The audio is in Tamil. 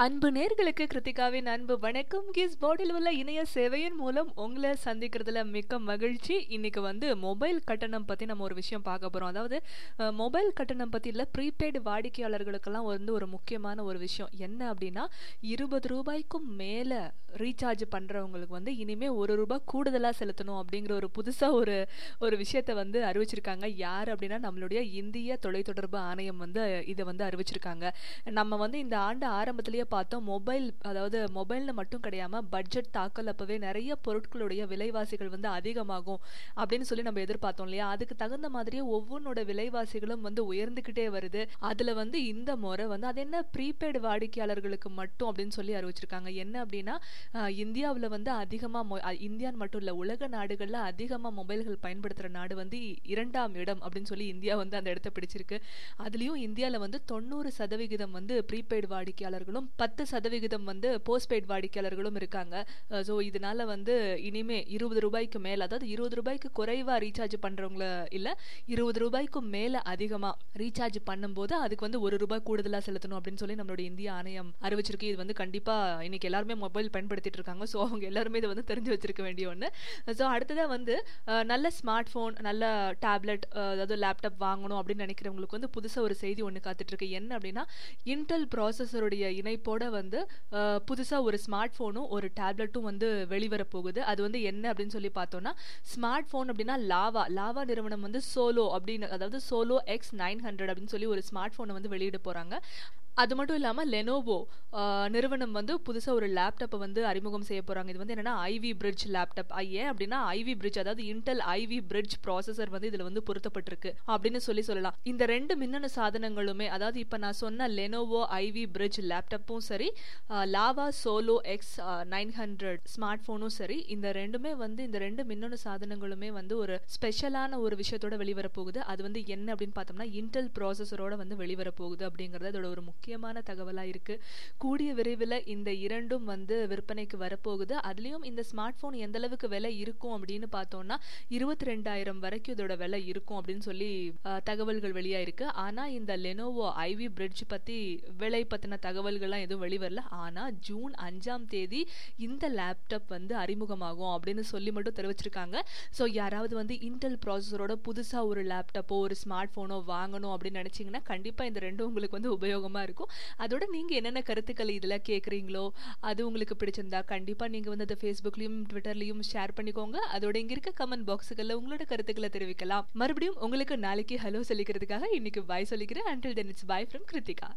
அன்பு நேர்களுக்கு கிருத்திகாவின் அன்பு வணக்கம். கிஸ் போர்டில் உள்ள இணைய சேவையின் மூலம் உங்களை சந்திக்கிறதுல மிக்க மகிழ்ச்சி. இன்னைக்கு மொபைல் கட்டணம் பற்றி நம்ம ஒரு விஷயம் பார்க்க போகிறோம். அதாவது மொபைல் கட்டணம் பற்றி இல்லை, ப்ரீபெய்டு வாடிக்கையாளர்களுக்கெல்லாம் ஒரு முக்கியமான ஒரு விஷயம் என்ன அப்படின்னா, 20 ரூபாய்க்கும் மேலே ரீசார்ஜ் பண்ணுறவங்களுக்கு இனிமேல் ₹1 கூடுதலாக செலுத்தணும் அப்படிங்கிற புதுசாக ஒரு விஷயத்தை அறிவிச்சிருக்காங்க. யார் அப்படின்னா நம்மளுடைய இந்திய தொலைத்தொடர்பு ஆணையம் இதை அறிவிச்சிருக்காங்க. நம்ம இந்த ஆண்டு ஆரம்பத்திலேயே பார்த்தோம், அதாவது மொபைல்னு மட்டும் கிடையாம பட்ஜெட் தாக்கல் அப்பவே நிறைய பொருட்களுடைய விலைவாசிகள் அதிகமாகும் அப்படின்னு சொல்லி நம்ம எதிர்பார்த்தோம் இல்லையா. அதுக்கு தகுந்த மாதிரியே ஒவ்வொன்னோட விலைவாசிகளும் உயர்ந்துகிட்டே வருது. அதுல இந்த முறை அது என்ன ப்ரீபெய்டு வாடிக்கையாளர்களுக்கு மட்டும் அப்படின்னு சொல்லி அறிவிச்சிருக்காங்க. என்ன அப்படின்னா, இந்தியாவில் அதிகமா இந்தியான்னு மட்டும் இல்ல, உலக நாடுகள்ல அதிகமா மொபைல்கள் பயன்படுத்துற நாடு 2ஆம் இடம் அப்படின்னு சொல்லி இந்தியா அந்த இடத்தை பிடிச்சிருக்கு. அதுலயும் இந்தியால 90% ப்ரீபெய்டு வாடிக்கையாளர்களும் 10% போஸ்ட்பெய்டு வாடிக்கையாளர்களும் இருக்காங்க. ஸோ இதனால இனிமே 20 ரூபாய்க்கு மேல, அதாவது 20 ரூபாய்க்கு குறைவா ரீசார்ஜ் பண்றவங்கள இல்ல, 20 ரூபாய்க்கு மேல அதிகமா ரீசார்ஜ் பண்ணும்போது அதுக்கு ₹1 கூடுதலா செலுத்தணும் அப்படின்னு சொல்லி நம்மளுடைய இந்திய ஆணையம் அறிவிச்சிருக்கு. இது கண்டிப்பா இன்னைக்கு எல்லாருமே மொபைல் பயன்படுத்திட்டு இருக்காங்க. ஸோ அவங்க எல்லாருமே இதை தெரிஞ்சு வச்சிருக்க வேண்டிய ஒன்று. ஸோ அடுத்ததா நல்ல ஸ்மார்ட் போன், நல்ல டேப்லெட், அதாவது லேப்டாப் வாங்கணும் அப்படின்னு நினைக்கிறவங்களுக்கு புதுசா ஒரு செய்தி ஒன்று காத்துட்டு இருக்கு. என்ன அப்படின்னா, இன்டெல் ப்ராசஸருடைய இணைப்போட புதுசா ஒரு ஸ்மார்ட் போனும் ஒரு டேப்லெட்டும் வெளிவர போகுது. அது என்ன அப்படின்னு சொல்லி பார்த்தோம்னா, ஸ்மார்ட் போன் அப்படின்னா லாவா நிறுவனம் சோலோ அப்படின்னு, அதாவது சோலோ X900 அப்படின்னு சொல்லி ஒரு ஸ்மார்ட் போனை வெளியிட போறாங்க. அது மட்டும் இல்லாமல் லெனோவோ நிறுவனம் புதுசாக ஒரு லேப்டாப்பை அறிமுகம் செய்ய போகிறாங்க. இது என்னன்னா ஐவி பிரிட்ஜ் லேப்டாப். ஏன் அப்படின்னா ஐவி பிரிட்ஜ், அதாவது இன்டெல் ஐவி பிரிட்ஜ் ப்ராசஸர் இதில் பொருத்தப்பட்டிருக்கு அப்படின்னு சொல்லலாம். இந்த 2 மின்னணு சாதனங்களுமே, அதாவது இப்போ நான் சொன்ன லெனோவோ ஐவி பிரிட்ஜ் லேப்டாப்பும் சரி, லாவா சோலோ X900 ஸ்மார்ட் போனும் சரி, இந்த ரெண்டுமே இந்த 2 மின்னணு சாதனங்களுமே ஒரு ஸ்பெஷலான ஒரு விஷயத்தோட வெளிவர போகுது. அது என்ன அப்படின்னு பார்த்தோம்னா, இன்டெல் ப்ராசஸரோட வெளிவர போகுது அப்படிங்கிறது அதோட ஒரு முக்கியமான தகவலா இருக்கு. கூடிய விரைவில் இந்த இரண்டும் விற்பனைக்கு வரப்போகுது. அதுலயும் இந்த ஸ்மார்ட் போன் எந்த அளவுக்கு விலை இருக்கும் அப்படின்னு பார்த்தோம்னா, 22,000 வரைக்கும் இதோட விலை இருக்கும் அப்படின்னு சொல்லி தகவல்கள் வெளியாயிருக்கு. ஆனா இந்த லெனோவோ ஐவி பிரிட்ஜ் பத்தி விலை பத்தின தகவல்கள்லாம் எதுவும் வெளிவரல. ஆனா ஜூன் 5ஆம் தேதி இந்த லேப்டாப் அறிமுகமாகும் அப்படின்னு சொல்லி மட்டும் தெரிவிச்சிருக்காங்க. ஸோ யாராவது இன்டெல் ப்ராசஸரோட புதுசா ஒரு லேப்டாப்போ ஒரு ஸ்மார்ட் போனோ வாங்கணும் அப்படின்னு நினைச்சீங்கன்னா கண்டிப்பா இந்த ரெண்டும் உங்களுக்கு உபயோகமா இருக்கும். அதோட நீங்க என்னென்ன கருத்துக்கள் இதுல கேக்குறீங்களோ, அது உங்களுக்கு பிடிச்சிருந்தா கண்டிப்பா நீங்க அதை ஃபேஸ்புக்லயும் ட்விட்டர்லயும் ஷேர் பண்ணிக்கோங்க. அதோட இங்க இருக்க கமெண்ட் பாக்ஸுகள்ல உங்களோட கருத்துக்களை தெரிவிக்கலாம். மறுபடியும் உங்களுக்கு நாளைக்கு ஹலோ சொல்லிக்கிறதுக்காக இன்னைக்கு பாய் சொல்லிக்கிறேன். Until then it's bye from Kiruthika.